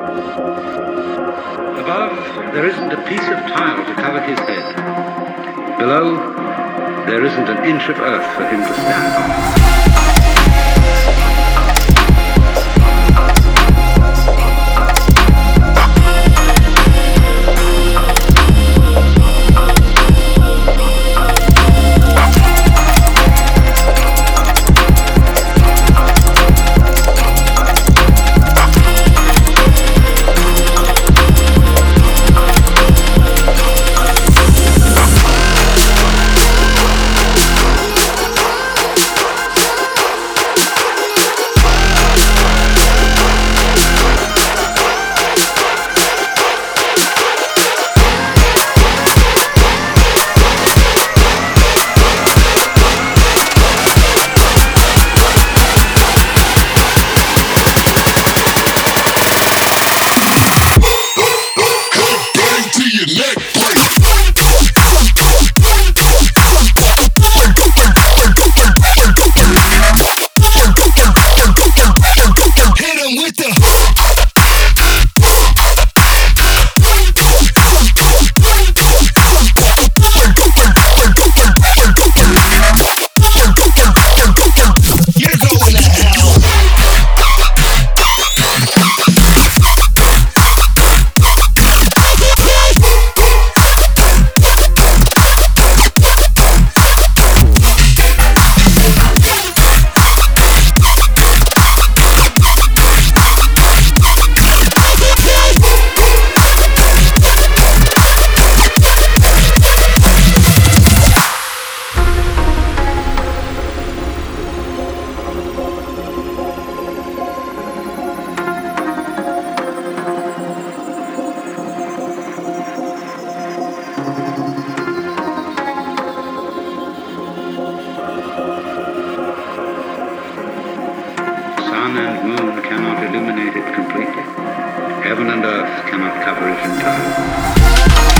Above, there isn't a piece of tile to cover his head. Below, there isn't an inch of earth for him to stand on. Sun and moon cannot illuminate it completely. Heaven and earth cannot cover it entirely.